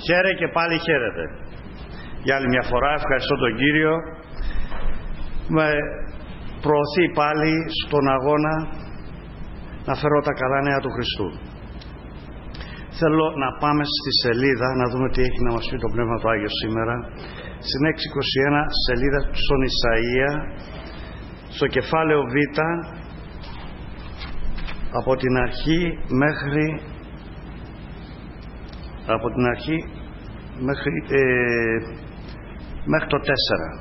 Χαίρε και πάλι χαίρετε. Για άλλη μια φορά ευχαριστώ τον Κύριο. Με προωθεί πάλι στον αγώνα να φέρω τα καλά νέα του Χριστού. Θέλω να πάμε στη σελίδα να δούμε τι έχει να μας πει το Πνεύμα του Άγιο σήμερα. Στην 621 σελίδα στον Ισαΐα, στο κεφάλαιο Β, από την αρχή μέχρι το 4.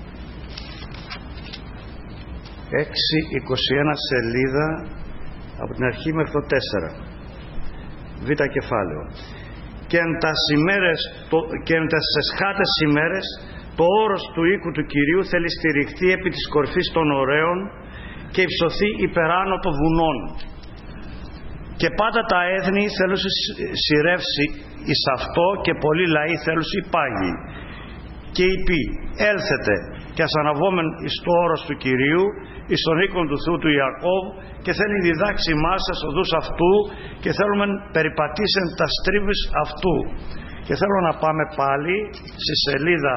6.21 σελίδα από την αρχή μέχρι το 4. Β κεφάλαιο. Και εν τας εσχάτες ημέρες το όρος του οίκου του Κυρίου θέλει στηριχθεί επί της κορφής των ωραίων και υψωθεί υπεράνω των βουνών. Και πάντα τα έθνη θέλουν σειρεύσει εις αυτό και πολλοί λαοί θέλουν υπάγει. Και είπε, έλθετε και ας αναβόμεν εις το όρος του Κυρίου, εις τον οίκον του Θεού του Ιακώβ, και θέλει διδάξει εμάς τις οδούς αυτού και θέλουμε περιπατήσεν τα στρίβεις αυτού. Και θέλω να πάμε πάλι στη σελίδα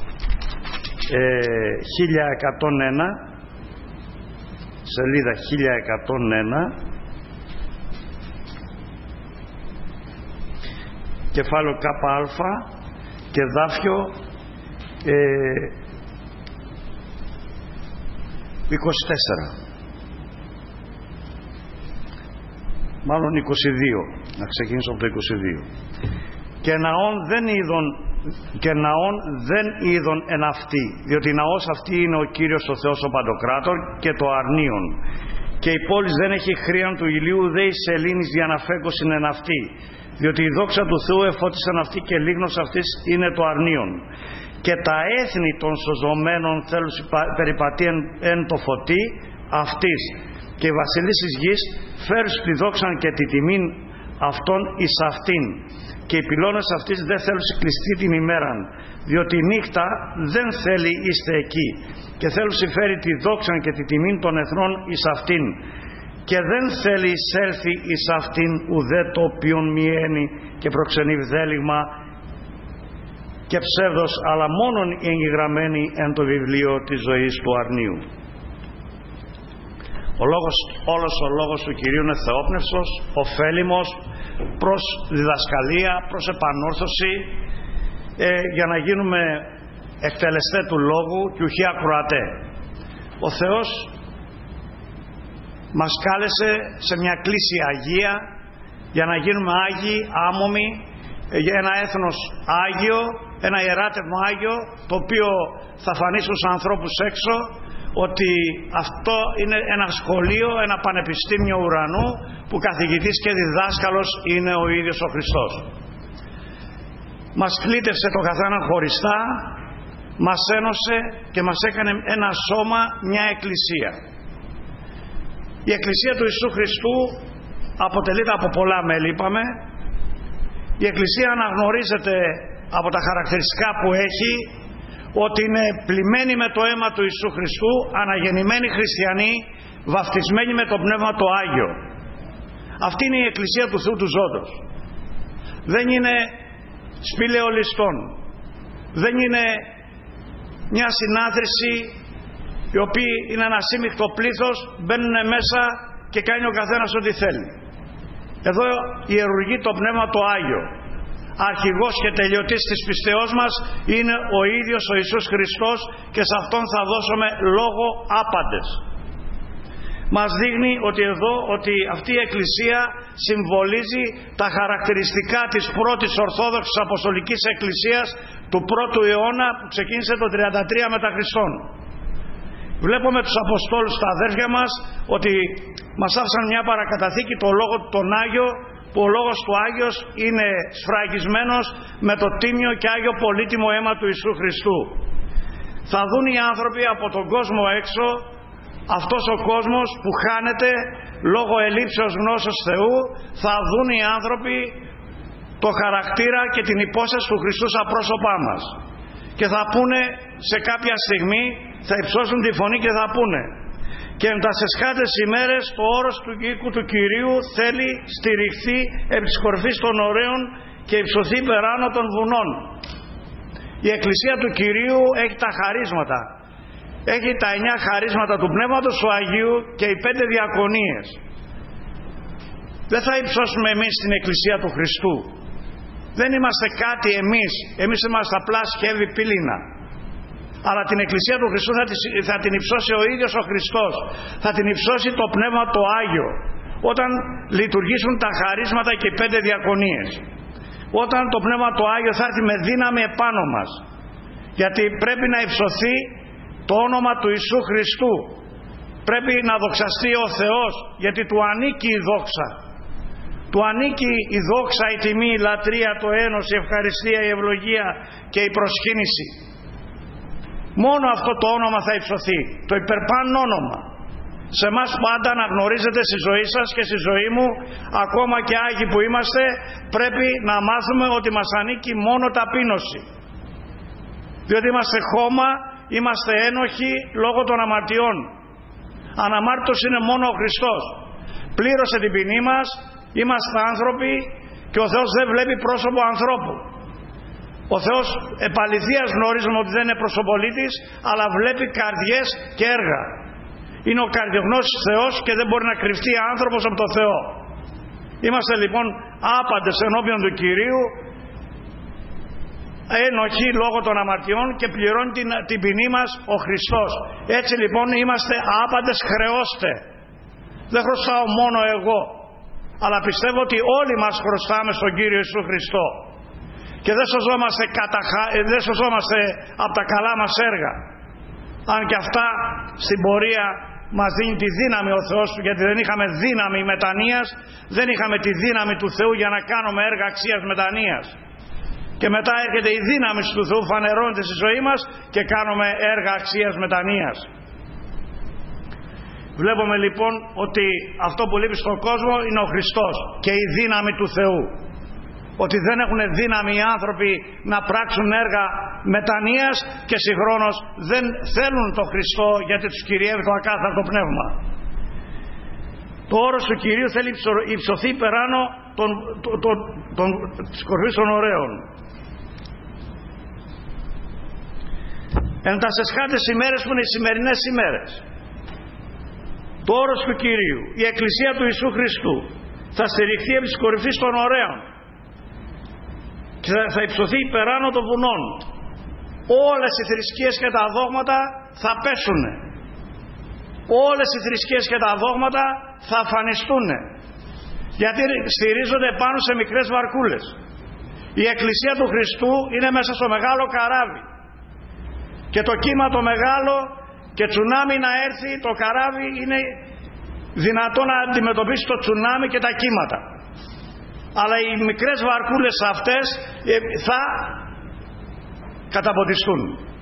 1101, σελίδα 1101, κεφάλαιο ΚΑ και δάφιο 24, μάλλον 22, να ξεκινήσω από το 22. Και ναόν δεν είδον εν αυτή, διότι ναός αυτή είναι ο Κύριος ο Θεός ο Παντοκράτορ και το αρνίον, και η πόλη δεν έχει χρίαν του ηλίου δε εις σελήνης για να φέκωσιν εν αυτή, διότι η δόξα του Θεού εφώτισαν αυτή και λίγνος αυτής είναι το αρνίον. Και τα έθνη των σωζωμένων θέλουν περιπατεί εν το φωτί αυτής, και οι βασιλείς της γης φέρουν τη δόξαν και τη τιμήν αυτών εις αυτήν, και οι πυλώνες αυτής δεν θέλουν κλειστεί την ημέραν, διότι η νύχτα δεν θέλει είστε εκεί, και θέλουν φέρει τη δόξαν και τη τιμήν των εθνών εις αυτήν, και δεν θέλει εισέλθει εις αυτήν ουδέ το οποίον μιένει και προξενεί βδέλιγμα και ψεύδος, αλλά μόνον οι εγγεγραμμένοι εν το βιβλίο της ζωής του αρνίου. Όλος ο λόγος του Κυρίου είναι θεόπνευστος, ωφέλιμος προς διδασκαλία, προς επανόρθωση, για να γίνουμε εκτελεστέ του λόγου και ουχή ακροατέ. Ο Θεός μας κάλεσε σε μια κλίση αγία για να γίνουμε άγιοι, άμωμοι, για ένα έθνος άγιο, ένα ιεράτευμα άγιο, το οποίο θα φανεί στους ανθρώπους έξω ότι αυτό είναι ένα σχολείο, ένα πανεπιστήμιο ουρανού, που καθηγητής και διδάσκαλος είναι ο ίδιος ο Χριστός. Μας κλήτευσε το καθένα χωριστά, μας ένωσε και μας έκανε ένα σώμα, μια εκκλησία. Η εκκλησία του Ιησού Χριστού αποτελείται από πολλά μέλη, είπαμε. Η εκκλησία αναγνωρίζεται από τα χαρακτηριστικά που έχει, ότι είναι πλημμένη με το αίμα του Ιησού Χριστού, αναγεννημένοι χριστιανοί, βαφτισμένοι με το Πνεύμα το Άγιο. Αυτή είναι η εκκλησία του Θεού του Ζώντος. Δεν είναι σπήλαιο ληστών. Δεν είναι μια συνάθρηση οι οποίοι είναι ένα σύμμικτο πλήθος, μπαίνουν μέσα και κάνει ο καθένας ό,τι θέλει. Εδώ ιερουργεί το Πνεύμα το Άγιο. Αρχηγός και τελειωτής της πιστεώς μας είναι ο ίδιος ο Ιησούς Χριστός, και σε Αυτόν θα δώσουμε λόγο άπαντες. Μας δείχνει ότι αυτή η Εκκλησία συμβολίζει τα χαρακτηριστικά της πρώτης Ορθόδοξης Αποστολικής Εκκλησίας του 1ου αιώνα, που ξεκίνησε το 33 μετά Χριστόν. Βλέπουμε τους Αποστόλους, τα αδέρφια μας, ότι μας άφησαν μια παρακαταθήκη, το λόγο τον Άγιο, που ο λόγος του Άγιος είναι σφραγισμένος με το τίμιο και Άγιο πολύτιμο αίμα του Ιησού Χριστού. Θα δουν οι άνθρωποι από τον κόσμο έξω, αυτός ο κόσμος που χάνεται λόγω ελλείψεως γνώσεως Θεού, θα δουν οι άνθρωποι το χαρακτήρα και την υπόσταση του Χριστού στα πρόσωπά μας. Και θα πούνε σε κάποια στιγμή, θα υψώσουν τη φωνή και θα πούνε, και εν τας εσχάτες ημέρες το όρος του οίκου του Κυρίου θέλει στηριχθεί επί της κορφής των ωραίων και υψωθεί περάνω των βουνών. Η Εκκλησία του Κυρίου έχει τα χαρίσματα. Έχει τα 9 χαρίσματα του Πνεύματος του Αγίου και οι 5 διακονίες. Δεν θα υψώσουμε εμείς την Εκκλησία του Χριστού. Δεν είμαστε κάτι εμείς είμαστε απλά σκεύη πύληνα. Αλλά την Εκκλησία του Χριστού θα την υψώσει ο ίδιος ο Χριστός. Θα την υψώσει το Πνεύμα το Άγιο, όταν λειτουργήσουν τα χαρίσματα και οι 5 διακονίες. Όταν το Πνεύμα το Άγιο θα έρθει με δύναμη επάνω μας. Γιατί πρέπει να υψωθεί το όνομα του Ιησού Χριστού. Πρέπει να δοξαστεί ο Θεός, γιατί του ανήκει η δόξα. Του ανήκει η δόξα, η τιμή, η λατρεία, το ένος, η ευχαριστία, η ευλογία και η προσκύνηση. Μόνο αυτό το όνομα θα υψωθεί, το υπερπάνω όνομα. Σε εμάς πάντα να γνωρίζετε στη ζωή σας και στη ζωή μου, ακόμα και άγιοι που είμαστε, πρέπει να μάθουμε ότι μας ανήκει μόνο ταπείνωση. Διότι είμαστε χώμα, είμαστε ένοχοι λόγω των αμαρτιών. Αναμάρτητος είναι μόνο ο Χριστός. Πλήρωσε την ποινή μας, είμαστε άνθρωποι και ο Θεός δεν βλέπει πρόσωπο ανθρώπου. Ο Θεός επαληθείας γνωρίζουμε ότι δεν είναι προσωπολίτης, αλλά βλέπει καρδιές και έργα. Είναι ο καρδιογνώστης Θεός και δεν μπορεί να κρυφτεί άνθρωπος από το Θεό. Είμαστε λοιπόν άπαντες ενώπιον του Κυρίου, ένοχοι λόγω των αμαρτιών, και πληρώνει την ποινή μας ο Χριστός. Έτσι λοιπόν είμαστε άπαντες χρεώστε. Δεν χρωστάω μόνο εγώ, αλλά πιστεύω ότι όλοι μας χρωστάμε στον Κύριο Ιησού Χριστό. Και δεν σωζόμαστε από τα καλά μας έργα. Αν και αυτά στην πορεία μας δίνει τη δύναμη ο Θεός, γιατί δεν είχαμε δύναμη μετανοίας, δεν είχαμε τη δύναμη του Θεού για να κάνουμε έργα αξίας μετανοίας. Και μετά έρχεται η δύναμη του Θεού, φανερώνεται στη ζωή μας και κάνουμε έργα αξίας μετανοίας. Βλέπουμε λοιπόν ότι αυτό που λείπει στον κόσμο είναι ο Χριστός και η δύναμη του Θεού. Ότι δεν έχουν δύναμη οι άνθρωποι να πράξουν έργα μετανοίας και συγχρόνως δεν θέλουν τον Χριστό, γιατί τους κυριεύει το ακάθαρτο πνεύμα. Το όρος του Κυρίου θέλει υψωθεί περάνω της κορφής των ωραίων. Εν τας εσχάτες ημέρες που είναι οι σημερινές ημέρες, το όρος του Κυρίου, η Εκκλησία του Ιησού Χριστού, θα στηριχθεί επί της κορυφής των ωραίων και θα υψωθεί υπεράνω των βουνών. Όλες οι θρησκείες και τα δόγματα θα πέσουν. Όλες οι θρησκείες και τα δόγματα θα αφανιστούν, γιατί στηρίζονται πάνω σε μικρές βαρκούλες. Η Εκκλησία του Χριστού είναι μέσα στο μεγάλο καράβι, και το κύμα το μεγάλο και τσουνάμι να έρθει, το καράβι είναι δυνατό να αντιμετωπίσει το τσουνάμι και τα κύματα. Αλλά οι μικρές βαρκούλες αυτές θα καταποντιστούν.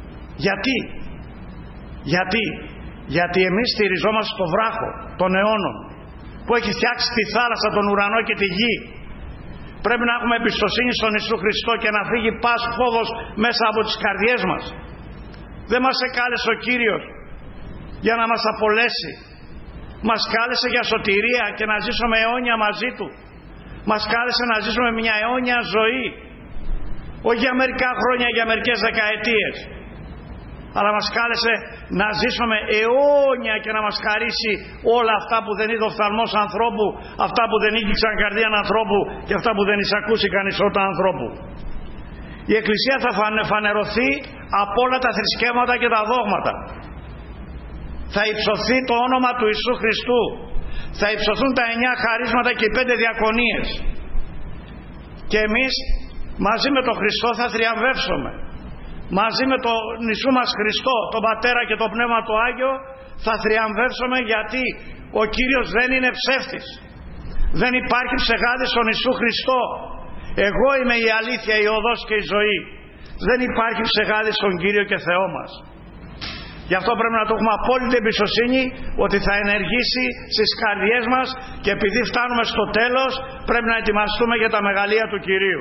Γιατί εμείς στηριζόμαστε στο βράχο των αιώνων που έχει φτιάξει τη θάλασσα, τον ουρανό και τη γη. Πρέπει να έχουμε εμπιστοσύνη στον Ιησού Χριστό και να φύγει πας φόβος μέσα από τις καρδιές μας. Δεν μας εκάλεσε ο Κύριος για να μας απολέσει. Μας κάλεσε για σωτηρία και να ζήσουμε αιώνια μαζί Του. Μας κάλεσε να ζήσουμε μια αιώνια ζωή. Όχι για μερικά χρόνια, για μερικές δεκαετίες. Αλλά μας κάλεσε να ζήσουμε αιώνια και να μας χαρίσει όλα αυτά που δεν είδε ο οφθαλμός ανθρώπου, αυτά που δεν ήγηξαν καρδίαν ανθρώπου και αυτά που δεν εισακούσει κανείς όταν ανθρώπου. Η Εκκλησία θα φανερωθεί από όλα τα θρησκεύματα και τα δόγματα. Θα υψωθεί το όνομα του Ιησού Χριστού. Θα υψωθούν τα 9 χαρίσματα και οι 5 διακονίες. Και εμείς μαζί με τον Χριστό θα θριαμβεύσουμε. Μαζί με τον Ιησού μας Χριστό, τον Πατέρα και το Πνεύμα το Άγιο, θα θριαμβεύσουμε, γιατί ο Κύριος δεν είναι ψεύτης. Δεν υπάρχει ψεγάδι στον Ιησού Χριστό. Εγώ είμαι η αλήθεια, η οδός και η ζωή. Δεν υπάρχει ψεγάδι στον Κύριο και Θεό μας. Γι' αυτό πρέπει να το έχουμε απόλυτη εμπιστοσύνη ότι θα ενεργήσει στις καρδιές μας, και επειδή φτάνουμε στο τέλος πρέπει να ετοιμαστούμε για τα μεγαλεία του Κυρίου.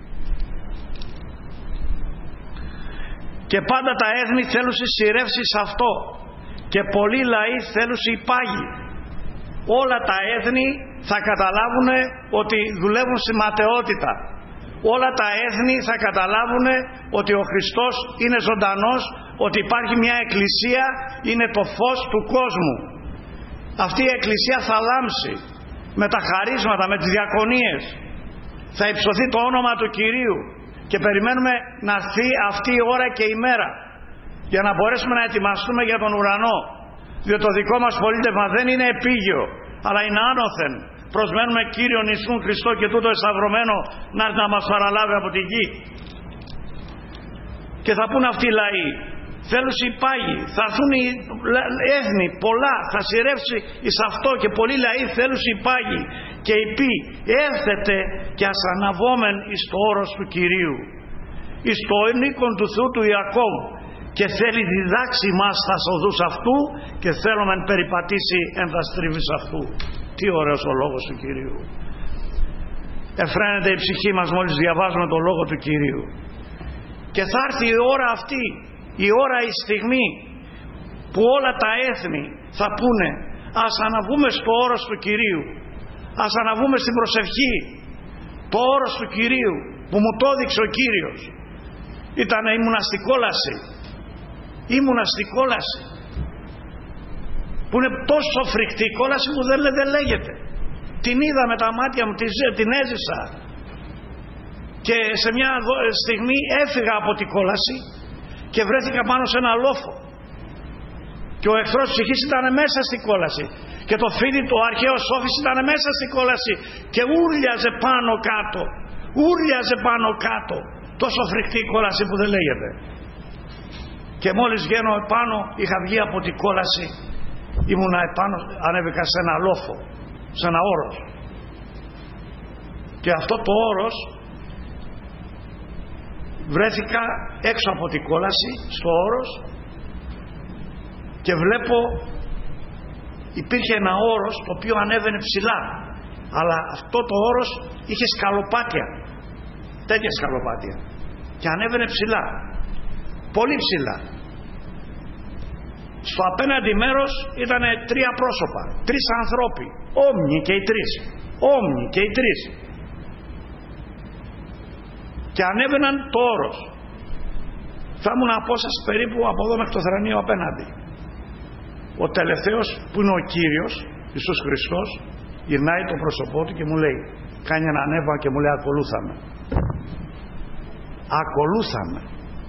Και πάντα τα έθνη θέλουν συσσυρεύσει σε αυτό, και πολλοί λαοί θέλουν υπάγει. Όλα τα έθνη θα καταλάβουν ότι δουλεύουν στη ματαιότητα, όλα τα έθνη θα καταλάβουν ότι ο Χριστός είναι ζωντανός, ότι υπάρχει μια εκκλησία, είναι το φως του κόσμου. Αυτή η εκκλησία θα λάμψει με τα χαρίσματα, με τις διακονίες. Θα υψωθεί το όνομα του Κυρίου και περιμένουμε να έρθει αυτή η ώρα και η μέρα για να μπορέσουμε να ετοιμαστούμε για τον ουρανό, διότι το δικό μας πολίτευμα δεν είναι επίγειο, αλλά είναι άνωθεν. Προσμένουμε Κύριον Ιησούν Χριστό και τούτο εσταυρωμένο να έρθει να μας παραλάβει από τη γη. Και θα πούν αυτοί οι λαοί, θέλουν οι πάγοι, θα έρθουν οι έθνη πολλά, θα σειρεύσει εις αυτό και πολλοί λαοί θέλουν οι πάγοι. Και είπε, έρθετε και ας αναβόμεν εις το όρος του Κυρίου, εις το ενίκον του Θεού του Ιακώβ, και θέλει διδάξει μας τα οδούς αυτού και θέλουμε περιπατήσει εν τα στρίβεις αυτού. Τι ωραίος ο λόγος του Κυρίου. Εφραίνεται η ψυχή μας μόλις διαβάζουμε το λόγο του Κυρίου. Και θα έρθει η ώρα αυτή, η ώρα, η στιγμή που όλα τα έθνη θα πούνε, ας αναβούμε στο όρος του Κυρίου, ας αναβούμε στην προσευχή. Το όρος του Κυρίου που μου το έδειξε ο Κύριος ήμουνα στην κόλαση. Ήμουνα στην κόλαση που είναι τόσο φρικτή η κόλαση που δεν λέγεται. Την είδα με τα μάτια μου, την έζησα και σε μια στιγμή έφυγα από την κόλαση και βρέθηκα πάνω σε ένα λόφο και ο εχθρός ψυχής ήταν μέσα στην κόλαση και το φίδι, το αρχαίο σόφις ήταν μέσα στην κόλαση και ούρλιαζε πάνω κάτω, ούρλιαζε πάνω κάτω. Τόσο φρικτή η κόλαση που δεν λέγεται. Και μόλις βγαίνω επάνω, είχα βγει από την κόλαση, ήμουνα επάνω, ανέβηκα σε ένα λόφο, σε ένα όρος. Και αυτό το όρος βρέθηκα έξω από την κόλαση, στο όρος, και βλέπω υπήρχε ένα όρος το οποίο ανέβαινε ψηλά, αλλά αυτό το όρος είχε σκαλοπάτια, τέτοια σκαλοπάτια, και ανέβαινε ψηλά, πολύ ψηλά. Στο απέναντι μέρος ήταν τρία πρόσωπα, τρεις ανθρώποι, όμοιοι και οι τρεις, όμοιοι και οι τρεις, και ανέβαιναν το όρος. Θα ήμουν απόσταση περίπου από εδώ μέχρι το θρανείο απέναντι. Ο τελευταίος που είναι ο Κύριος Ιησούς Χριστός γυρνάει το πρόσωπό του και μου λέει, κάνει ένα ανέβα και μου λέει, ακολούθαμε, ακολούθαμε.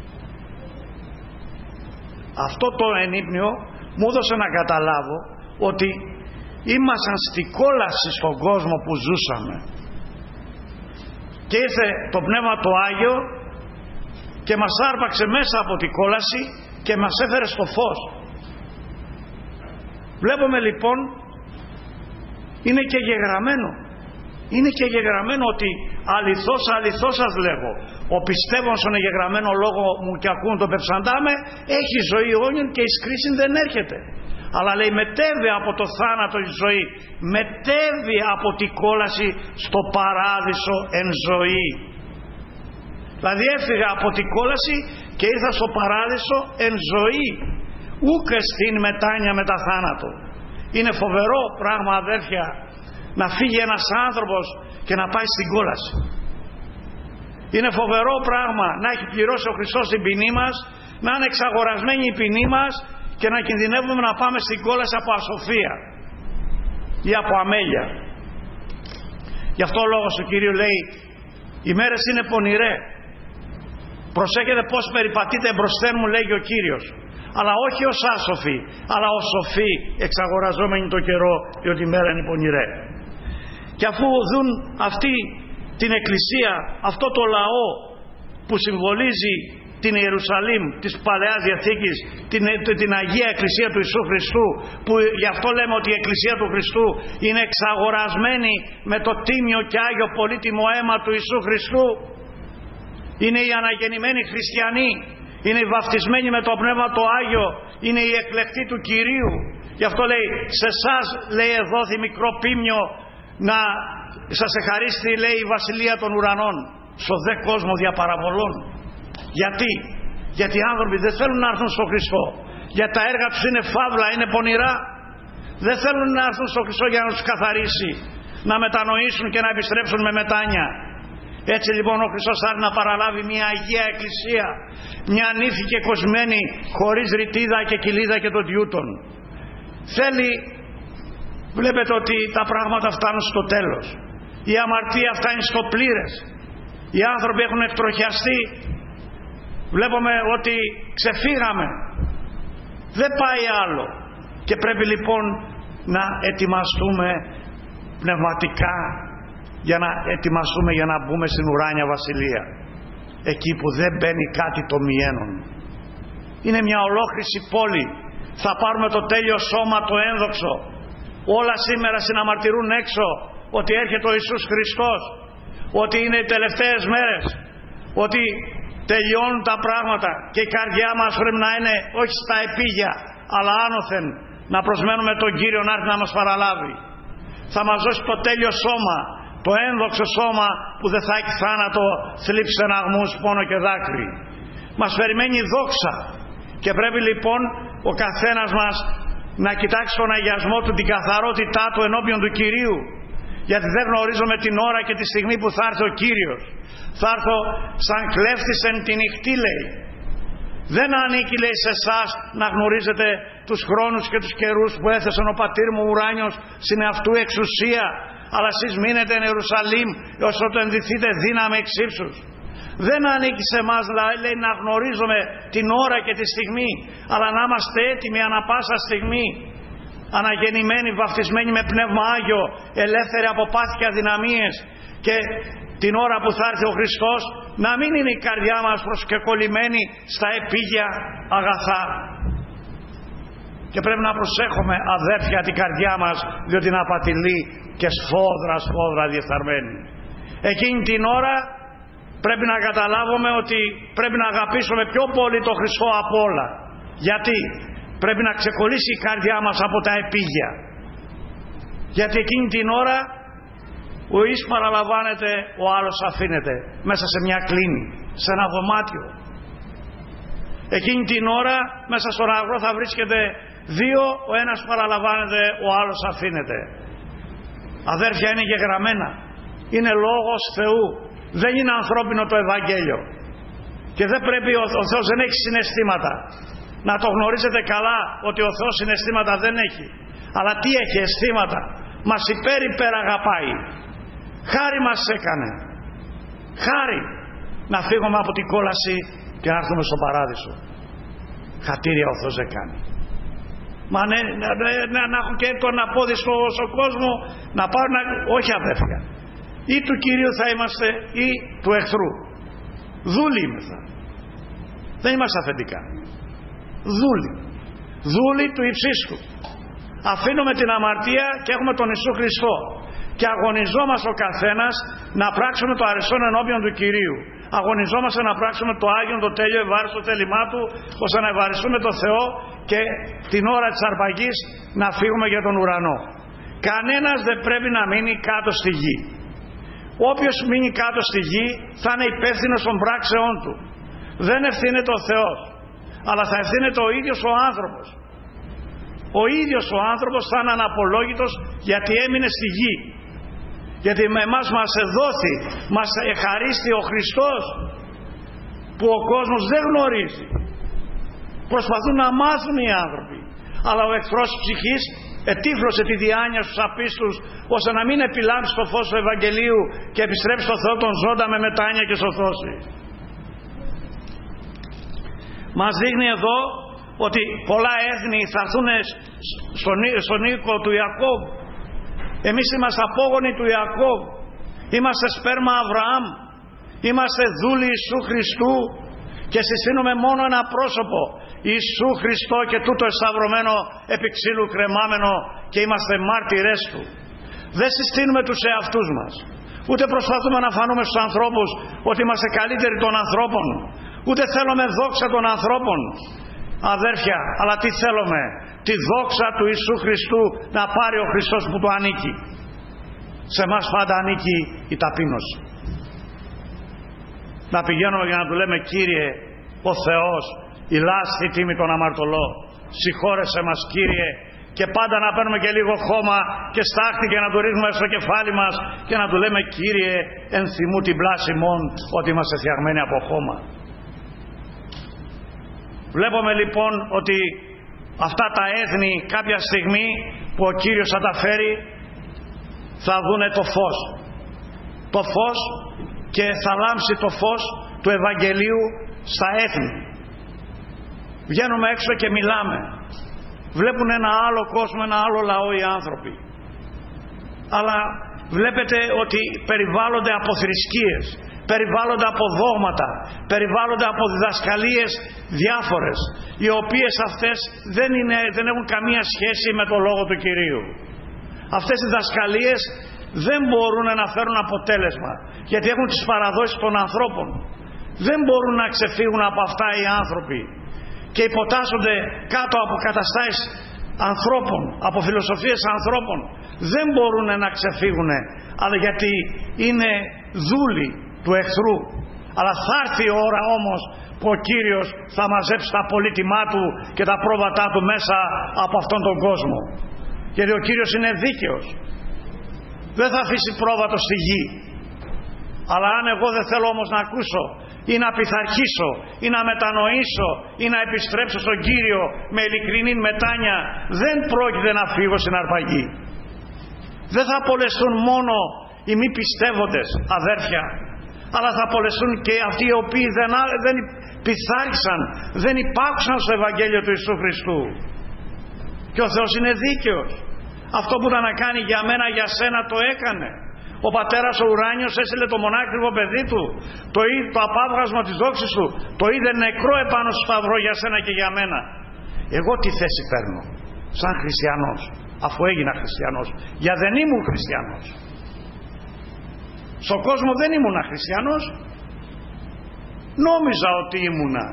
Αυτό το ενύπνιο μου έδωσε να καταλάβω ότι ήμασταν στην κόλαση στον κόσμο που ζούσαμε και ήρθε το Πνεύμα το Άγιο και μας άρπαξε μέσα από την κόλαση και μας έφερε στο φως. Βλέπουμε λοιπόν, είναι και γεγραμμένο, είναι και γεγραμμένο ότι αληθώς, αληθώς σας λέγω, ο πιστεύων στον εγγεγραμμένο λόγο μου και ακούν το πευσαντάμε, έχει ζωή αιώνιον και εις κρίσιν δεν έρχεται. Αλλά λέει, μετέβη από το θάνατο η ζωή, μετέβη από την κόλαση στο παράδεισο εν ζωή. Δηλαδή έφυγα από την κόλαση και ήρθα στο παράδεισο εν ζωή, ούκε στην μετάνοια μετά θάνατο. Είναι φοβερό πράγμα, αδέρφια, να φύγει ένας άνθρωπος και να πάει στην κόλαση. Είναι φοβερό πράγμα να έχει πληρώσει ο Χριστός την ποινή μας, να είναι εξαγορασμένη η ποινή μας και να κινδυνεύουμε να πάμε στην κόλαση από ασοφία ή από αμέλεια. Γι' αυτό ο λόγος του Κυρίου λέει, οι μέρες είναι πονηρέ, προσέχετε πως περιπατείτε μπροστά μου, λέγει ο Κύριος, αλλά όχι ως άσοφοι, αλλά ως σοφοί, εξαγοραζόμενοι το καιρό, διότι η μέρα είναι πονηρέ. Και αφού δουν αυτή την εκκλησία, αυτό το λαό που συμβολίζει την Ιερουσαλήμ της Παλαιάς Διαθήκης, την Αγία Εκκλησία του Ιησού Χριστού, που γι' αυτό λέμε ότι η Εκκλησία του Χριστού είναι εξαγορασμένη με το τίμιο και άγιο πολύτιμο αίμα του Ιησού Χριστού, είναι οι αναγεννημένοι χριστιανοί, είναι οι βαφτισμένοι με το Πνεύμα το Άγιο, είναι οι εκλεκτοί του Κυρίου. Γι' αυτό λέει, σε εσάς λέει εδόθη μικρό πίμνιο να σας εχαρίστη, λέει, η Βασιλεία των Ουρανών, στο δε κόσμο διαπαραβολών. Γιατί οι άνθρωποι δεν θέλουν να έρθουν στον Χριστό, γιατί τα έργα τους είναι φαύλα, είναι πονηρά. Δεν θέλουν να έρθουν στον Χριστό για να τους καθαρίσει, να μετανοήσουν και να επιστρέψουν με μετάνοια. Έτσι λοιπόν ο Χριστός θα έρθει να παραλάβει μια Αγία Εκκλησία, μια νύφη και κοσμένη, χωρίς ρητίδα και κοιλίδα και των τιούτων. Θέλει, βλέπετε ότι τα πράγματα φτάνουν στο τέλος. Η αμαρτία φτάνει στο πλήρες. Οι άνθρωποι έχουν εκτροχιαστεί. Βλέπουμε ότι ξεφύγαμε. Δεν πάει άλλο. Και πρέπει λοιπόν να ετοιμαστούμε πνευματικά, για να ετοιμαστούμε για να μπούμε στην ουράνια βασιλεία, εκεί που δεν μπαίνει κάτι το μιένον. Είναι μια ολόκληρη πόλη. Θα πάρουμε το τέλειο σώμα, το ένδοξο. Όλα σήμερα συναμαρτυρούν έξω ότι έρχεται ο Ιησούς Χριστός, ότι είναι οι τελευταίες μέρες, ότι τελειώνουν τα πράγματα, και η καρδιά μας πρέπει να είναι όχι στα επίγεια, αλλά άνωθεν, να προσμένουμε τον Κύριο να έρθει να μας παραλάβει. Θα μας δώσει το τέλειο σώμα, το ένδοξο σώμα που δεν θα έχει θάνατο, θλίψεις, στεναγμούς, πόνο και δάκρυ. Μας περιμένει δόξα, και πρέπει λοιπόν ο καθένας μας να κοιτάξει τον αγιασμό του, την καθαρότητά του ενώπιον του Κυρίου, γιατί δεν γνωρίζουμε την ώρα και τη στιγμή που θα έρθει ο Κύριος. Θα έρθω σαν κλέφτης εν τη νυχτή, λέει. Δεν ανήκει, λέει, σε εσάς να γνωρίζετε τους χρόνους και τους καιρούς που έθεσε ο πατήρ μου ουράνιος στην αυτού εξουσία, αλλά εσείς μείνετε εν Ιερουσαλήμ έως ότου ενδυθείτε δύναμη εξ ύψους. Δεν ανήκει σε εμάς, λέει, να γνωρίζουμε την ώρα και τη στιγμή, αλλά να είμαστε έτοιμοι ανα πάσα στιγμή, αναγεννημένοι, βαφτισμένοι με Πνεύμα Άγιο, ελεύθεροι από πάθη και αδυναμίες, και την ώρα που θα έρθει ο Χριστός να μην είναι η καρδιά μας προσκεκολλημένη στα επίγεια αγαθά. Και πρέπει να προσέχουμε, αδέρφια, την καρδιά μας, διότι είναι απατηλή και σφόδρα διεφθαρμένη. Εκείνη την ώρα πρέπει να καταλάβουμε ότι πρέπει να αγαπήσουμε πιο πολύ το Χριστό από όλα. Γιατί πρέπει να ξεκολλήσει η καρδιά μας από τα επίγεια. Γιατί εκείνη την ώρα ο εις παραλαμβάνεται, ο άλλος αφήνεται μέσα σε μια κλίνη, σε ένα δωμάτιο. Εκείνη την ώρα μέσα στον αγρό θα βρίσκεται δύο, ο ένας παραλαμβάνεται, ο άλλος αφήνεται. Αδέρφια, είναι γεγραμμένα. Είναι λόγος Θεού. Δεν είναι ανθρώπινο το Ευαγγέλιο. Και δεν πρέπει, ο Θεός δεν έχει συναισθήματα. Να το γνωρίζετε καλά ότι ο Θεός συναισθήματα δεν έχει. Αλλά τι έχει? Αισθήματα. Μας υπεραγαπάει. Χάρη μας έκανε. Χάρη να φύγουμε από την κόλαση και να έρθουμε στον παράδεισο. Χατήρια ο Θεός δεν κάνει. Μα ναι, να έχουν και τον απόδει στον κόσμο, να πάρουν, όχι αδέρφια. Ή του Κυρίου θα είμαστε ή του εχθρού. Δούλοι είμεθα. Δεν είμαστε αφεντικά. Δούλοι. Δούλοι του υψίστου. Αφήνουμε την αμαρτία και έχουμε τον Ιησού Χριστό. Και αγωνιζόμαστε ο καθένας να πράξουμε το αριστόν ενώπιον του Κυρίου. Αγωνιζόμαστε να πράξουμε το Άγιον, το τέλειο ευάριστο θέλημά Του, ώστε να ευαριστούμε τον Θεό και την ώρα της αρπαγής να φύγουμε για τον ουρανό. Κανένας δεν πρέπει να μείνει κάτω στη γη. Όποιος μείνει κάτω στη γη θα είναι υπεύθυνος των πράξεών του. Δεν ευθύνεται ο Θεός, αλλά θα ευθύνεται ο ίδιος ο άνθρωπος. Ο ίδιος ο άνθρωπος θα είναι αναπολόγητος γιατί έμεινε στη γη. Γιατί με εμάς μας εδόθη, μας εχαρίστη ο Χριστός, που ο κόσμος δεν γνωρίζει. Προσπαθούν να μάθουν οι άνθρωποι, αλλά ο εχθρός της ψυχής ετύφλωσε τη διάνοια στους απίστους, ώστε να μην επιλάμψει το φως του Ευαγγελίου και επιστρέψει στο Θεό τον ζώντα με μετάνοια και σωθώσει. Μας δείχνει εδώ ότι πολλά έθνη θα έρθουν στον οίκο του Ιακώβ. Εμείς είμαστε απόγονοι του Ιακώβ. Είμαστε σπέρμα Αβραάμ. Είμαστε δούλοι Ιησού Χριστού και συστήνουμε μόνο ένα πρόσωπο, Ιησού Χριστό, και τούτο εσταυρωμένο επί ξύλου κρεμάμενο, και είμαστε μάρτυρες Του. Δεν συστήνουμε τους εαυτούς μας. Ούτε προσπαθούμε να φανούμε στους ανθρώπους ότι είμαστε καλύτεροι των ανθρώπων. Ούτε θέλουμε δόξα των ανθρώπων, αδέρφια, αλλά τι θέλουμε? Τη δόξα του Ιησού Χριστού να πάρει ο Χριστός που Του ανήκει. Σε εμάς πάντα ανήκει η ταπείνωση. Να πηγαίνουμε για να Του λέμε: Κύριε ο Θεός, η λάστη τίμη των αμαρτωλών, συγχώρεσέ μας Κύριε, και πάντα να παίρνουμε και λίγο χώμα και στάχτη και να το ρίχνουμε στο κεφάλι μας και να του λέμε Κύριε ενθυμού την πλάση μόν ότι είμαστε φτιαγμένοι από χώμα. Βλέπουμε λοιπόν ότι αυτά τα έθνη κάποια στιγμή που ο Κύριος θα τα φέρει θα δούνε το φως. Το φως και θα λάμψει το φως του Ευαγγελίου στα έθνη. Βγαίνουμε έξω και μιλάμε. Βλέπουν ένα άλλο κόσμο, ένα άλλο λαό οι άνθρωποι. Αλλά βλέπετε ότι περιβάλλονται από θρησκείες, περιβάλλονται από δόγματα, περιβάλλονται από διδασκαλίες διάφορες, οι οποίες αυτές δεν έχουν καμία σχέση με το Λόγο του Κυρίου. Αυτές οι διδασκαλίες δεν μπορούν να φέρουν αποτέλεσμα, γιατί έχουν τις παραδόσεις των ανθρώπων. Δεν μπορούν να ξεφύγουν από αυτά οι άνθρωποι και υποτάσσονται κάτω από καταστάσεις ανθρώπων, από φιλοσοφίες ανθρώπων. Δεν μπορούν να ξεφύγουν, αλλά γιατί είναι δούλοι του εχθρού. Αλλά θα έρθει η ώρα όμως που ο Κύριος θα μαζέψει τα πολύτιμά του και τα πρόβατά του μέσα από αυτόν τον κόσμο, γιατί ο Κύριος είναι δίκαιος. Δεν θα αφήσει πρόβατο στη γη. Αλλά αν εγώ δεν θέλω όμως να ακούσω ή να πειθαρχήσω ή να μετανοήσω ή να επιστρέψω στον Κύριο με ειλικρινή μετάνοια, δεν πρόκειται να φύγω στην αρπαγή. Δεν θα απολεστούν μόνο οι μη πιστεύοντες αδέρφια, αλλά θα απολεστούν και αυτοί οι οποίοι δεν πειθάρχησαν, δεν υπάκουσαν στο Ευαγγέλιο του Ιησού Χριστού. Και ο Θεός είναι δίκαιος. Αυτό που ήταν να κάνει για μένα, για σένα, το έκανε. Ο Πατέρας ο ουράνιος έστειλε το μονάκριβο παιδί του, το απάβγασμα της δόξης του, το είδε νεκρό επάνω στο σταυρό για σένα και για μένα. Εγώ τι θέση παίρνω σαν χριστιανός, αφού έγινα χριστιανός? Για δεν ήμουν χριστιανός. Στον κόσμο δεν ήμουνα χριστιανός. Νόμιζα ότι ήμουνα.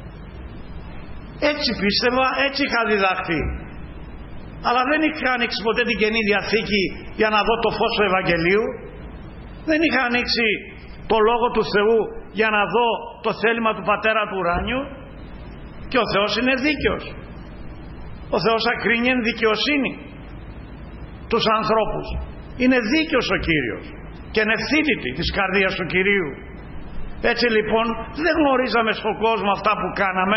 Έτσι πίστευα, έτσι είχα διδαχθεί. Αλλά δεν είχα ανοίξει ποτέ την Καινή Διαθήκη για να δω το φως του Ευαγγελίου. Δεν είχα ανοίξει το Λόγο του Θεού για να δω το θέλημα του Πατέρα του ουράνιου. Και ο Θεός είναι δίκαιος. Ο Θεός θα κρίνει εν δικαιοσύνη τους ανθρώπους. Είναι δίκαιος ο Κύριος και είναι ευθύτητη της καρδίας του Κυρίου. Έτσι λοιπόν δεν γνωρίζαμε στον κόσμο αυτά που κάναμε.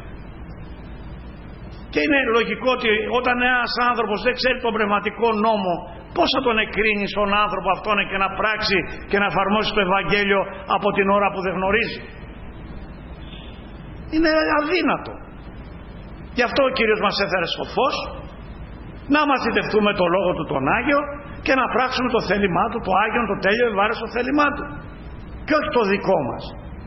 Και είναι λογικό ότι όταν ένας άνθρωπος δεν ξέρει τον πνευματικό νόμο, πώς θα τον εκρίνει στον άνθρωπο αυτόν και να πράξει και να εφαρμόσει το Ευαγγέλιο από την ώρα που δεν γνωρίζει? Είναι αδύνατο. Γι' αυτό ο Κύριος μας έφερε στο φως, να μαθητευτούμε το Λόγο του τον Άγιο και να πράξουμε το θέλημά του, το Άγιον, το τέλειο ευάρεστο θέλημά του, και όχι το δικό μας.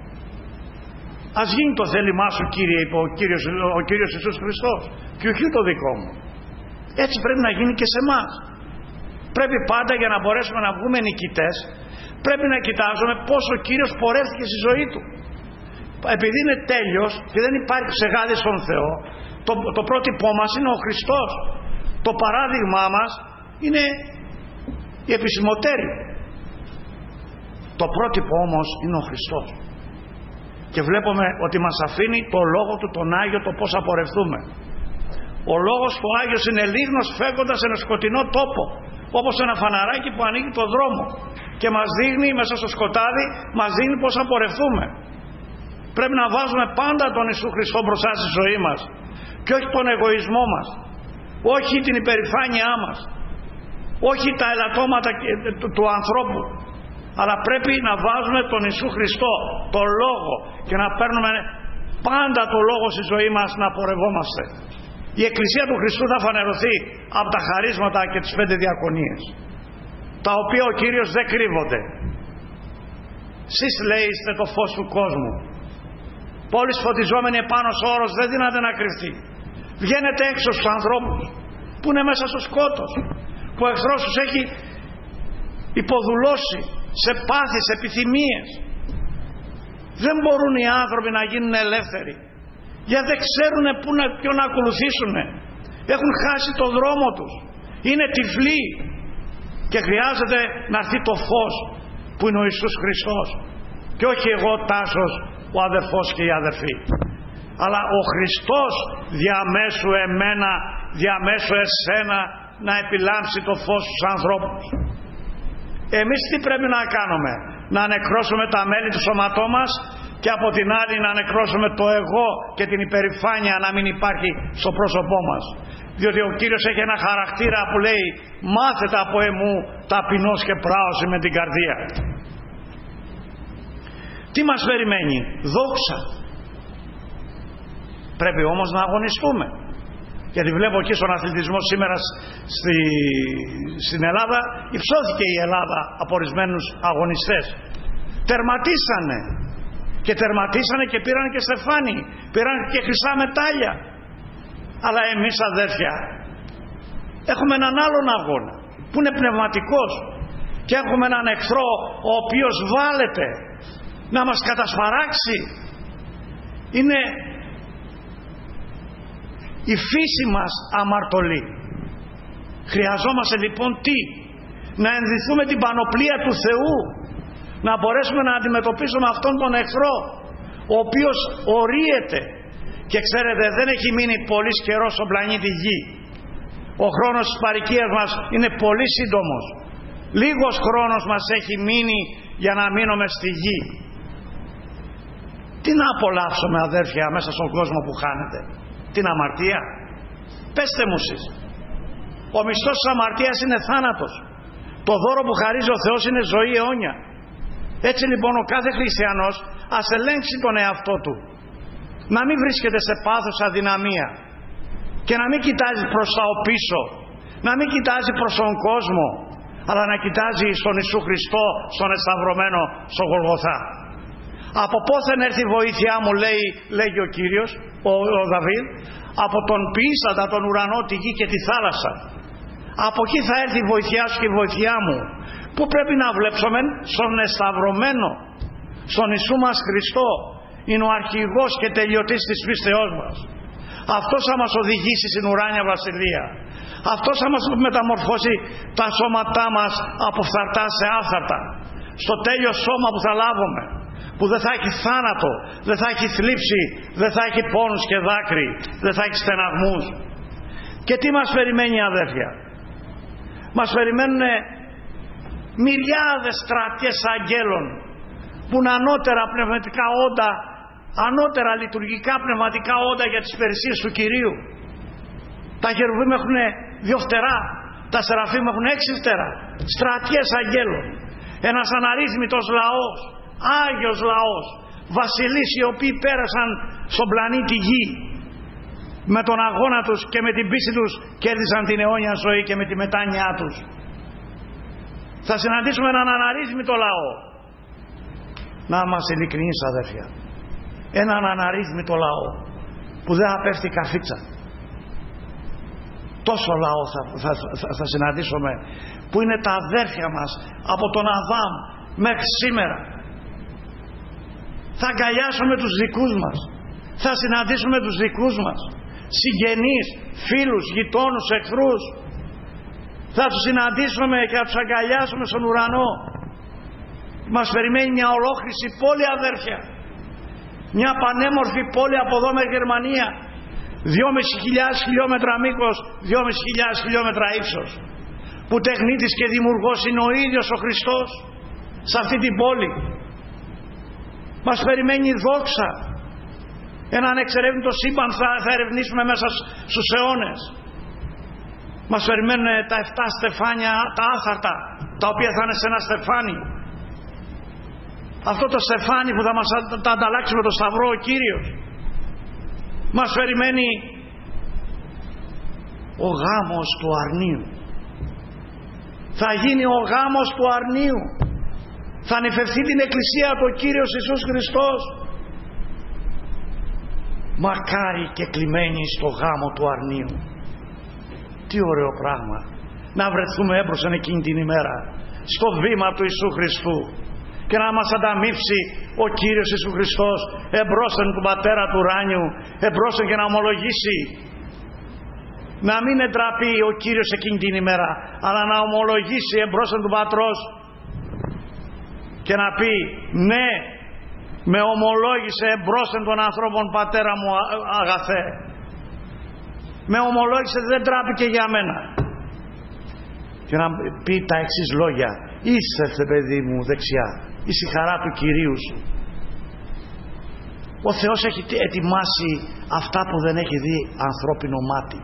Ας γίνει το θέλημά σου, Κύριε, είπε ο Κύριος Ιησούς Χριστός, και όχι το δικό μου. Έτσι πρέπει να γίνει και σε εμάς. Πρέπει πάντα, για να μπορέσουμε να βγούμε νικητές, πρέπει να κοιτάζουμε πώς ο Κύριος πορεύτηκε στη ζωή του. Επειδή είναι τέλειος και δεν υπάρχει ψεγάδι στον Θεό, το πρότυπό μας είναι ο Χριστός. Το παράδειγμά μας είναι η επισημωτέρη. Το πρότυπο όμως είναι ο Χριστός. Και βλέπουμε ότι μας αφήνει το Λόγο του τον Άγιο, το πώς θα πορευτούμε. Ο Λόγος του Άγιος είναι λίγνος φεύγοντας σε ένα σκοτεινό τόπο, όπως ένα φαναράκι που ανοίγει το δρόμο και μας δείχνει μέσα στο σκοτάδι, μας δείχνει πώς θα πορευτούμε. Πρέπει να βάζουμε πάντα τον Ιησού Χριστό μπροστά στη ζωή μας και όχι τον εγωισμό μας, όχι την υπερηφάνειά μας, όχι τα ελαττώματα του ανθρώπου, αλλά πρέπει να βάζουμε τον Ιησού Χριστό, τον Λόγο, και να παίρνουμε πάντα το Λόγο στη ζωή μας, να πορευόμαστε. Η Εκκλησία του Χριστού θα φανερωθεί από τα χαρίσματα και τις 5 διακονίες, τα οποία ο Κύριος δεν κρύβονται. Σεις, λέει, είστε το φως του κόσμου. Πόλης φωτιζόμενη επάνω στο όρος δεν δύναται να κρυφτεί. Βγαίνετε έξω στους ανθρώπους που είναι μέσα στο σκότος, που ο εχθρός τους έχει υποδουλώσει σε πάθη, σε επιθυμίες. Δεν μπορούν οι άνθρωποι να γίνουν ελεύθεροι, γιατί δεν ξέρουν ποιον να ακολουθήσουν. Έχουν χάσει το δρόμο τους, είναι τυφλοί, και χρειάζεται να έρθει το φως που είναι ο Ιησούς Χριστός, και όχι εγώ Τάσος, ο αδερφός και η αδερφή, αλλά ο Χριστός διαμέσου εμένα διαμέσου εσένα να επιλάμψει το φως στους ανθρώπους. Εμείς τι πρέπει να κάνουμε? Να νεκρώσουμε τα μέλη του σώματό μας και από την άλλη να νεκρώσουμε το εγώ και την υπερηφάνεια να μην υπάρχει στο πρόσωπό μας. Διότι ο Κύριος έχει ένα χαρακτήρα που λέει μάθετε από εμού ταπεινός και πράωση με την καρδία. Τι μας περιμένει? Δόξα. Πρέπει όμως να αγωνιστούμε. Γιατί βλέπω εκεί στον αθλητισμό σήμερα στην Ελλάδα, υψώθηκε η Ελλάδα από ορισμένους αγωνιστές. Τερματίσανε και πήραν και στεφάνι, πήραν και χρυσά μετάλλια. Αλλά εμείς αδέρφια έχουμε έναν άλλον αγώνα που είναι πνευματικός και έχουμε έναν εχθρό ο οποίος βάλεται να μας κατασπαράξει. Είναι η φύση μας αμαρτωλή. Χρειαζόμαστε λοιπόν τι? Να ενδυθούμε την πανοπλία του Θεού, να μπορέσουμε να αντιμετωπίσουμε αυτόν τον εχθρό ο οποίος ορίεται. Και ξέρετε, δεν έχει μείνει πολύ καιρό στον πλανήτη Γη. Ο χρόνος της παροικίας μας είναι πολύ σύντομος. Λίγος χρόνος μας έχει μείνει για να μείνουμε στη Γη. Τι να απολαύσουμε αδέρφια μέσα στον κόσμο που χάνεται? Την αμαρτία? Πέστε μου εσείς. Ο μισθός της αμαρτίας είναι θάνατος. Το δώρο που χαρίζει ο Θεός είναι ζωή αιώνια. Έτσι λοιπόν ο κάθε χριστιανός ας ελέγξει τον εαυτό του. Να μην βρίσκεται σε πάθος αδυναμία και να μην κοιτάζει προς τα πίσω, να μην κοιτάζει προς τον κόσμο, αλλά να κοιτάζει στον Ιησού Χριστό, στον εσταυρωμένο στο Γολγοθά. Από πόθεν έρθει η βοήθειά μου, λέγει ο Κύριος, ο Δαβίδ, από τον ποιήσαντα τον ουρανό, τη γη και τη θάλασσα. Από εκεί θα έρθει η βοήθειά σου και η βοήθειά μου. Πού πρέπει να βλέψουμε? Στον εσταυρωμένο, στον Ιησού μας Χριστό. Είναι ο αρχηγός και τελειωτής της πίστεώς μας. Αυτός θα μας οδηγήσει στην ουράνια βασιλεία. Αυτός θα μας μεταμορφώσει τα σώματά μας από φθαρτά σε άφθαρτα, στο τέλειο σώμα που θα λάβουμε, που δεν θα έχει θάνατο, δεν θα έχει θλίψη, δεν θα έχει πόνους και δάκρυ, δεν θα έχει στεναγμούς. Και τι μας περιμένει αδέρφια? Μας περιμένουν μυριάδες στρατιές αγγέλων που είναι ανώτερα πνευματικά όντα, ανώτερα λειτουργικά πνευματικά όντα για τις υπηρεσίες του Κυρίου. Τα χερουβίμ έχουν 2 φτερά, τα σεραφείμ έχουν 6 φτερά. Στρατιές αγγέλων. Ένας αναρρύθμιτος λαός, άγιος λαός, βασιλείς οι οποίοι πέρασαν στον πλανήτη Γη. Με τον αγώνα τους και με την πίστη τους κέρδισαν την αιώνια ζωή και με τη μετάνοιά τους. Θα συναντήσουμε έναν αναρρύθμιτο λαό. Να είμαστε ειλικρινείς αδέρφια. Έναν αναρρύθμιτο λαό που δεν θα πέφτει καφίτσα. Τόσο λαό θα συναντήσουμε, που είναι τα αδέρφια μας από τον Αδάμ μέχρι σήμερα. Θα αγκαλιάσουμε τους δικούς μας, θα συναντήσουμε τους δικούς μας συγγενείς, φίλους, γειτόνους, εχθρούς. Θα τους συναντήσουμε και θα τους αγκαλιάσουμε στον ουρανό. Μας περιμένει μια ολόκληρη πόλη αδέρφια, μια πανέμορφη πόλη από εδώ με Γερμανία, 2.500 χιλιόμετρα μήκος, 2.500 χιλιόμετρα ύψος, που τεχνίτης και δημιουργός είναι ο ίδιος ο Χριστός σε αυτή την πόλη. Μας περιμένει δόξα, έναν εξερεύνητο σύμπαν θα ερευνήσουμε μέσα στους αιώνες. Μας περιμένουν τα 7 στεφάνια, τα άθαρτα, τα οποία θα είναι σε ένα στεφάνι. Αυτό το στεφάνι που θα μας τα ανταλλάξει με το σταυρό ο Κύριος. Μας περιμένει ο γάμος του αρνίου. Θα γίνει ο γάμος του αρνίου. Θα νηφευθεί την Εκκλησία του ο Κύριος Ιησούς Χριστός. Μακάρι και κλειμένοι στο γάμο του αρνίου. Τι ωραίο πράγμα να βρεθούμε έμπροσθεν εκείνη την ημέρα στο βήμα του Ιησού Χριστού και να μας ανταμείψει ο Κύριος Ιησούς Χριστός εμπρόσθεν του Πατέρα του ουράνιου, εμπρόσθεν και να ομολογήσει. Να μην εντραπεί ο Κύριος εκείνη την ημέρα, αλλά να ομολογήσει εμπρόσθεν του Πατρός και να πει ναι, με ομολόγησε εμπρόσθεν των ανθρώπων Πατέρα μου αγαθέ. με ομολόγησε, δεν τράπηκε για μένα. Και να πει τα εξής λόγια: είσαι, παιδί μου, δεξιά, είσαι η χαρά του Κυρίου σου. Ο Θεός έχει ετοιμάσει αυτά που δεν έχει δει ανθρώπινο μάτι,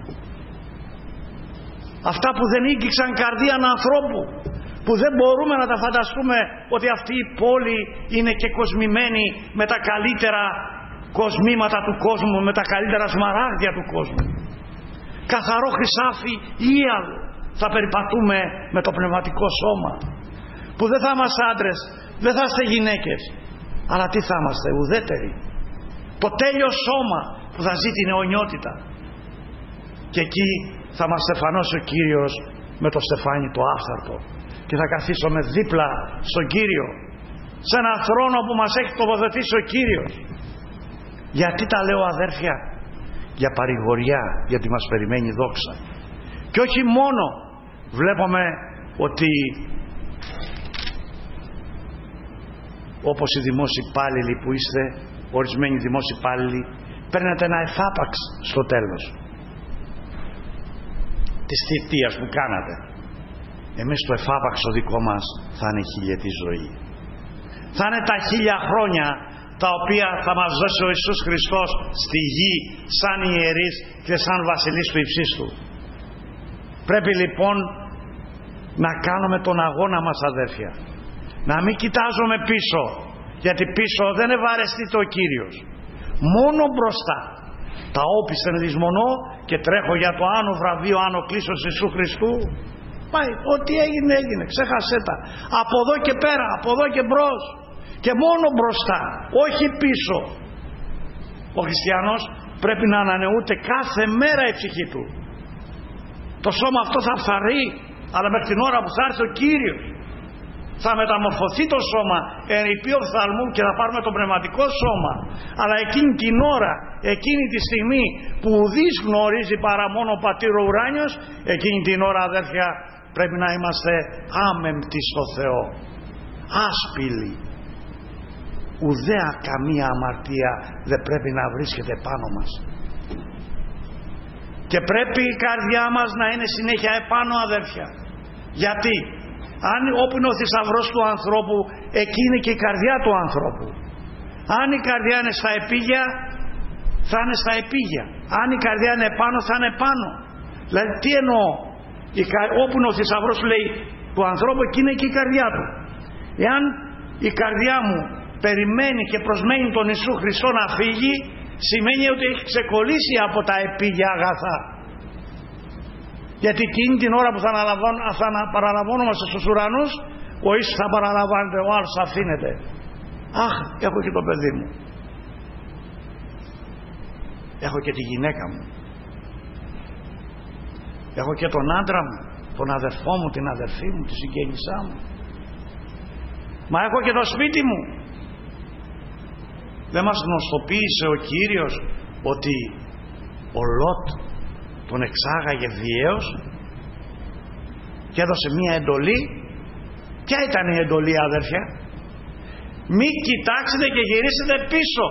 αυτά που δεν ήγγιξαν καρδίαν ανθρώπου, που δεν μπορούμε να τα φανταστούμε ότι αυτή η πόλη είναι και κοσμημένη με τα καλύτερα κοσμήματα του κόσμου, με τα καλύτερα σμαράγδια του κόσμου. Καθαρό χρυσάφι ίαλο θα περιπατούμε με το πνευματικό σώμα, που δεν θα είμαστε άντρες, δεν θα είστε γυναίκες, αλλά τι θα είμαστε? Ουδέτεροι. Το τέλειο σώμα που θα ζει την αιωνιότητα. Και εκεί θα μας στεφανώσει ο Κύριος με το στεφάνι το άφθαρτο και θα καθίσουμε δίπλα στον Κύριο, σε έναν θρόνο που μας έχει τοποθετήσει ο Κύριος. Γιατί τα λέω, αδέρφια? Για παρηγοριά, γιατί μας περιμένει δόξα. Και όχι μόνο βλέπουμε ότι όπως οι δημόσιοι υπάλληλοι που είστε, ορισμένοι δημόσιοι υπάλληλοι, παίρνετε ένα εφάπαξ στο τέλος της θητείας που κάνατε. Εμείς το εφάπαξ το δικό μας θα είναι χιλιετή ζωή. Θα είναι τα 1000 χρόνια τα οποία θα μας δώσει ο Ιησούς Χριστός στη γη σαν ιερείς και σαν βασιλείς του υψίστου. Πρέπει λοιπόν να κάνουμε τον αγώνα μας, αδέρφια. Να μην κοιτάζουμε πίσω, γιατί πίσω δεν ευαρεστείται ο Κύριος. Μόνο μπροστά. Τα όπισθεν δυσμονώ και τρέχω για το άνω βραβείο, άνω κλείσος Ιησού Χριστού. Πάει, ό,τι έγινε έγινε, ξέχασέ τα. Από εδώ και πέρα, από εδώ και μπρος. Και μόνο μπροστά, όχι πίσω. Ο χριστιανός πρέπει να ανανεούται κάθε μέρα η ψυχή του. Το σώμα αυτό θα φθαρεί, αλλά μέχρι την ώρα που θα έρθει ο Κύριος θα μεταμορφωθεί το σώμα ερειπεί οφθαλμού και θα πάρουμε το πνευματικό σώμα. Αλλά εκείνη την ώρα, εκείνη τη στιγμή που ουδής γνωρίζει παρά μόνο ο Πατήρ ο ουράνιος, εκείνη την ώρα, αδέρφια, πρέπει να είμαστε άμεμπτοι στο Θεό, άσπηλοι. Ουδέα καμία αμαρτία δεν πρέπει να βρίσκεται πάνω μας. Και πρέπει η καρδιά μας να είναι συνέχεια επάνω, αδέρφια. Γιατί αν όπου είναι ο θησαυρός του ανθρώπου, εκεί είναι και η καρδιά του ανθρώπου. Αν η καρδιά είναι στα επίγεια, θα είναι στα επίγεια. Αν η καρδιά είναι επάνω, θα είναι πάνω. Δηλαδή τι εννοώ? Όπου είναι ο θησαυρός, λέει, του ανθρώπου, εκεί είναι και η καρδιά του. Εάν η καρδιά μου περιμένει και προσμένει τον Ιησού Χριστό να φύγει, σημαίνει ότι έχει ξεκολλήσει από τα επίγεια αγαθά. Γιατί εκείνη την ώρα που θα παραλαμβάνομαστε στους ουρανούς, ο Ιησούς θα παραλαμβάνεται, ο άλλος θα αφήνεται. Αχ, έχω και το παιδί μου, έχω και τη γυναίκα μου, έχω και τον άντρα μου, τον αδερφό μου, την αδερφή μου, τη συγγένισά μου, μα έχω και το σπίτι μου. Δεν μας γνωστοποίησε ο Κύριος ότι ο Λότ τον εξάγαγε βιαίως και έδωσε μία εντολή? Ποια ήταν η εντολή, αδέρφια? Μη κοιτάξετε και γυρίσετε πίσω.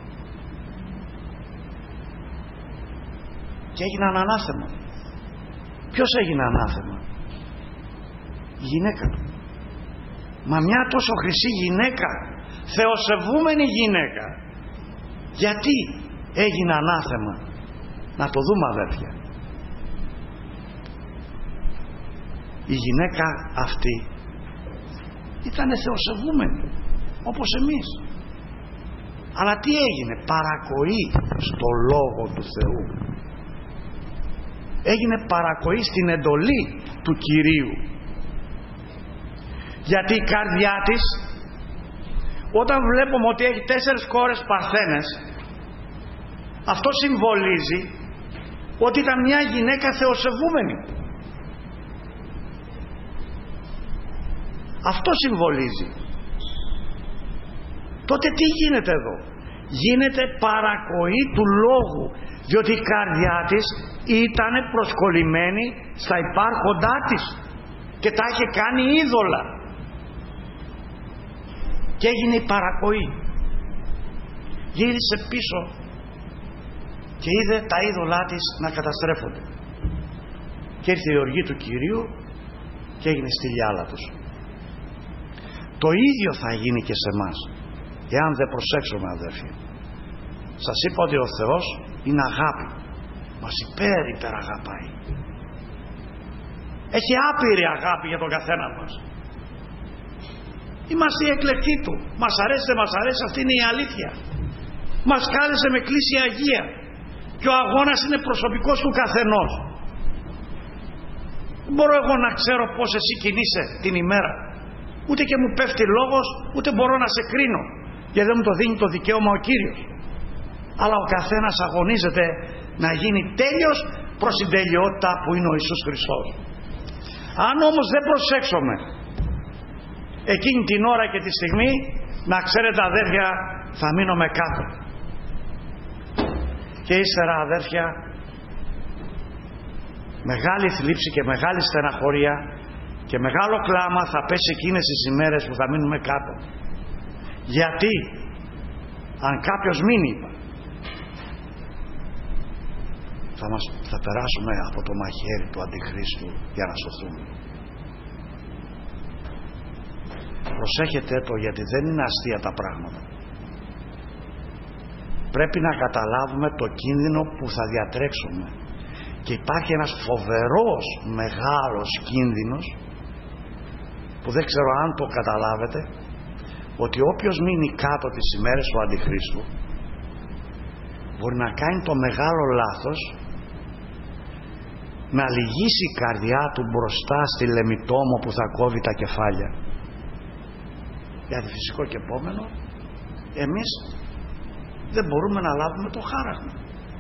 Και έγιναν ανάθεμα. Ποιος έγινε ανάθεμα? Η γυναίκα του. Μα μια τόσο χρυσή γυναίκα, θεοσεβούμενη γυναίκα, γιατί έγινε ανάθεμα? Να το δούμε, αδέρφια. Η γυναίκα αυτή ήταν θεοσεβούμενη όπως εμείς, αλλά τι έγινε? Παρακοή στο Λόγο του Θεού, έγινε παρακοή στην εντολή του Κυρίου. Γιατί η καρδιά της, όταν βλέπουμε ότι έχει 4 κόρες παρθένες, αυτό συμβολίζει ότι ήταν μια γυναίκα θεοσεβούμενη. Αυτό συμβολίζει. Τότε τι γίνεται εδώ? Γίνεται παρακοή του Λόγου, διότι η καρδιά της ήταν προσκολλημένη στα υπάρχοντά της και τα είχε κάνει είδωλα και έγινε η παρακοή. Γύρισε πίσω και είδε τα είδωλά της να καταστρέφονται. Και ήρθε η οργή του Κυρίου και έγινε στη λιάλα τους. Το ίδιο θα γίνει και σε εμάς, εάν δεν προσέξουμε, αδέρφια. Σας είπα ότι ο Θεός είναι αγάπη. Μας υπεραγαπάει. Έχει άπειρη αγάπη για τον καθένα μας. Είμαστε οι εκλεκτοί του. Μας αρέσει, δεν μας αρέσει, αυτή είναι η αλήθεια. Μας κάλεσε με κλίση Αγία. Και ο αγώνας είναι προσωπικός του καθενός. Δεν μπορώ εγώ να ξέρω πώς εσύ κινείσαι την ημέρα. Ούτε και μου πέφτει λόγος, ούτε μπορώ να σε κρίνω. Γιατί δεν μου το δίνει το δικαίωμα ο Κύριος. Αλλά ο καθένας αγωνίζεται να γίνει τέλειος προς την τελειότητα που είναι ο Ιησούς Χριστός. Αν όμως δεν προσέξουμε εκείνη την ώρα και τη στιγμή, να ξέρετε, αδέρφια, θα μείνουμε κάτω. Και ύστερα, αδέρφια, μεγάλη θλίψη και μεγάλη στεναχωρία και μεγάλο κλάμα θα πέσει εκείνες τις ημέρες που θα μείνουμε κάτω. Γιατί αν κάποιος μείνει, θα περάσουμε από το μαχαίρι του Αντιχρίστου για να σωθούμε. Προσέχετε το, γιατί δεν είναι αστεία τα πράγματα. Πρέπει να καταλάβουμε το κίνδυνο που θα διατρέξουμε. Και υπάρχει ένας φοβερός μεγάλος κίνδυνος που δεν ξέρω αν το καταλάβετε, ότι όποιος μείνει κάτω τις ημέρες του Αντιχρίστου μπορεί να κάνει το μεγάλο λάθος να λυγίσει η καρδιά του μπροστά στη λεμιτόμο που θα κόβει τα κεφάλια. Γιατί φυσικό και επόμενο, εμείς δεν μπορούμε να λάβουμε το χάραγμα.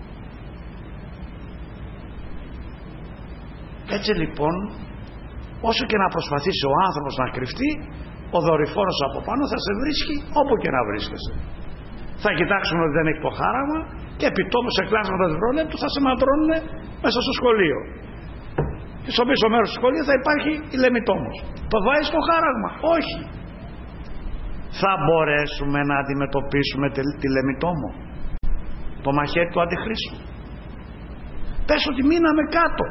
Έτσι λοιπόν, όσο και να προσπαθήσει ο άνθρωπος να κρυφτεί, ο δορυφόρος από πάνω θα σε βρίσκει όπου και να βρίσκεσαι. Θα κοιτάξουν ότι δεν έχει το χάραγμα και επιτόπου σε κλάσματα δευτερόλεπτου θα σε ματρώνουν μέσα στο σχολείο. Και στο πίσω μέρος του σχολείου θα υπάρχει η λεμιτόμος. Το βάζεις στο χάραγμα? Όχι. Θα μπορέσουμε να αντιμετωπίσουμε τη λεμιτόμο, το μαχαίρι του Αντιχρίστου? Πες ότι μείναμε κάτω.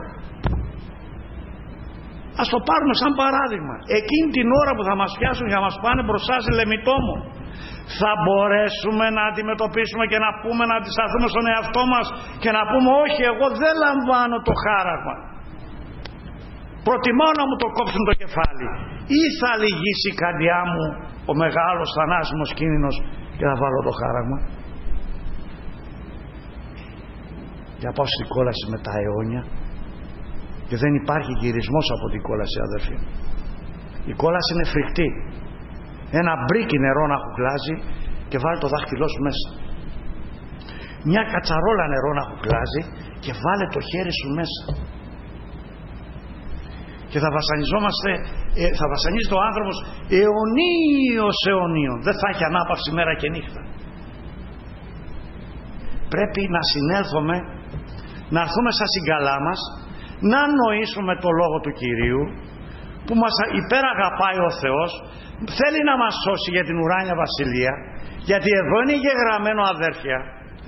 Ας το πάρουμε σαν παράδειγμα. Εκείνη την ώρα που θα μας πιάσουν για να μας πάνε μπροστά σε λεμιτόμο, θα μπορέσουμε να αντιμετωπίσουμε και να πούμε, να αντισταθούμε στον εαυτό μας και να πούμε όχι, εγώ δεν λαμβάνω το χάραγμα, προτιμώ να μου το κόψουν το κεφάλι? Ή θα λυγίσει η καρδιά μου ο μεγάλος θανάσιμος κίνδυνος και θα βάλω το χάραγμα? Για πάω στην κόλαση με τα αιώνια, και δεν υπάρχει γυρισμός από την κόλαση, αδερφοί. Η κόλαση είναι φρικτή. Ένα μπρίκι νερό να χουκλάζει και βάλει το δάχτυλό σου μέσα. Μια κατσαρόλα νερό να χουκλάζει και βάλε το χέρι σου μέσα. Και θα βασανιζόμαστε, θα βασανίζεται ο άνθρωπος αιωνίως αιωνίων. Δεν θα έχει ανάπαυση μέρα και νύχτα. Πρέπει να συνέλθουμε, να έρθουμε στα συγκαλά μας, να νοήσουμε το λόγο του Κυρίου που μας υπεραγαπάει ο Θεός, θέλει να μας σώσει για την ουράνια βασιλεία, γιατί εδώ είναι γεγραμμένο, αδέρφια,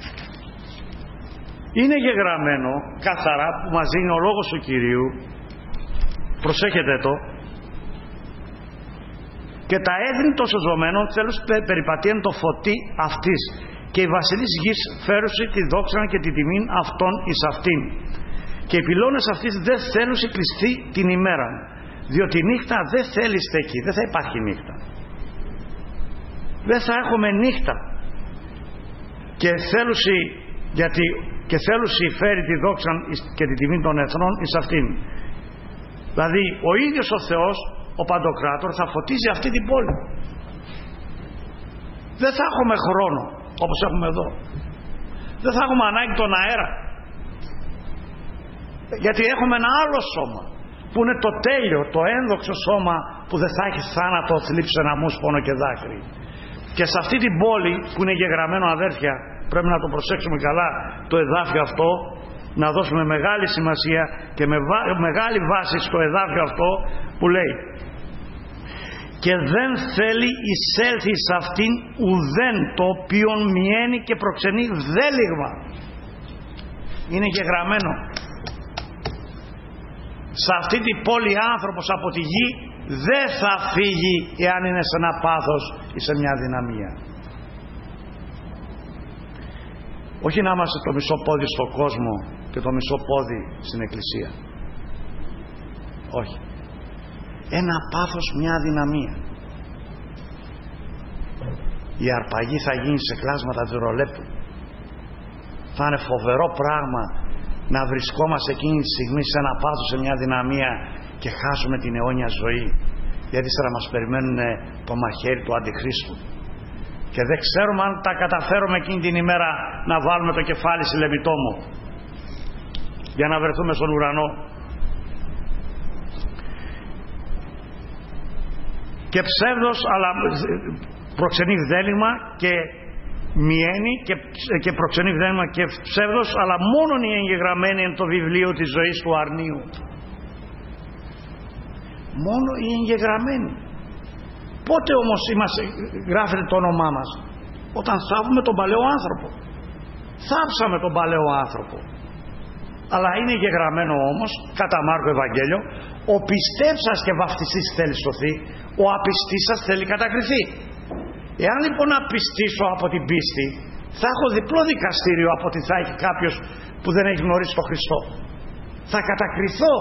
είναι γεγραμμένο καθαρά που μας δίνει ο λόγος του Κυρίου. Προσέχετε το. Και τα έθνη των σωζωμένων θέλουν περιπατείαν το φωτί αυτής, και η βασιλής γης φέρουσε τη δόξα και τη τιμήν αυτών εις αυτήν. Και οι πυλώνες αυτής δεν θέλουν κλειστεί την ημέρα, διότι η νύχτα δεν θέλει στέκει, δεν θα υπάρχει νύχτα. Δεν θα έχουμε νύχτα. Και θέλουσι, γιατί και θέλουσι φέρει τη δόξα και τη τιμή των εθνών εις αυτήν. Δηλαδή ο ίδιος ο Θεός, ο Παντοκράτορ, θα φωτίζει αυτή την πόλη. Δεν θα έχουμε χρόνο όπως έχουμε εδώ. Δεν θα έχουμε ανάγκη τον αέρα, γιατί έχουμε ένα άλλο σώμα που είναι το τέλειο, το ένδοξο σώμα που δεν θα έχει θάνατο, θλίψη, αναμούς, πόνο και δάκρυ. Και σε αυτή την πόλη που είναι γεγραμμένο, αδέρφια, πρέπει να το προσέξουμε καλά το εδάφιο αυτό, να δώσουμε μεγάλη σημασία και μεγάλη βάση στο εδάφιο αυτό που λέει: και δεν θέλει εισέλθει σε αυτήν ουδέν το οποίο μιαίνει και προξενεί δέλιγμα. Είναι γεγραμμένο. Σε αυτή την πόλη άνθρωπος από τη γη δεν θα φύγει εάν είναι σε ένα πάθος ή σε μια αδυναμία. Όχι να είμαστε το μισό πόδι στον κόσμο και το μισό πόδι στην εκκλησία. Όχι. Ένα πάθος, μια αδυναμία. Η αρπαγή θα γίνει σε κλάσματα δευτερολέπτου. Θα είναι φοβερό πράγμα να βρισκόμαστε εκείνη τη στιγμή σε ένα πάθος, σε μια αδυναμία και χάσουμε την αιώνια ζωή, γιατί ύστερα μας περιμένουν το μαχαίρι του Αντιχρίστου και δεν ξέρουμε αν τα καταφέρουμε εκείνη την ημέρα να βάλουμε το κεφάλι στη Λεμιτόμο για να βρεθούμε στον ουρανό. Και ψεύδος, αλλά προξενεί βδέλυγμα, και μιαίνει και προξενεί βδέλυγμα και ψεύδος, αλλά μόνον οι εγγεγραμμένοι εν το βιβλίο της ζωής του αρνίου. Μόνο οι εγγεγραμμένοι. Πότε όμως γράφεται το όνομά μας? Όταν θάβουμε τον παλαιό άνθρωπο. Θάψαμε τον παλαιό άνθρωπο. Αλλά είναι γεγραμμένο όμως κατά Μάρκο Ευαγγέλιο, ο πιστεύς σας και βαφτιστής θέλει σωθεί, ο απιστής σας θέλει κατακριθεί. Εάν λοιπόν απιστήσω από την πίστη, θα έχω διπλό δικαστήριο από ότι θα έχει κάποιος που δεν έχει γνωρίσει τον Χριστό. Θα κατακριθώ.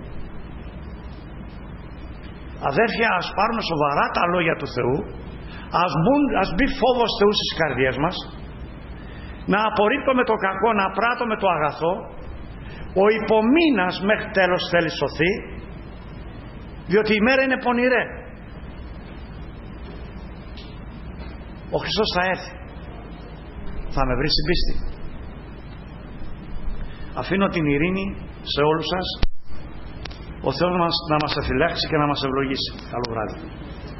Αδέρφια, ας πάρουμε σοβαρά τα λόγια του Θεού, ας μπει φόβος Θεού στις καρδιές μας, να απορρίπτουμε το κακό, να πράττουμε το αγαθό. Ο υπομείνας μέχρι τέλος θέλει σωθεί, διότι η μέρα είναι πονηρέ. Ο Χριστός θα έρθει, θα με βρει στην πίστη. Αφήνω την ειρήνη σε όλους σας. Ο Θεός μας να μας εφυλάξει και να μας ευλογήσει. Καλό βράδυ.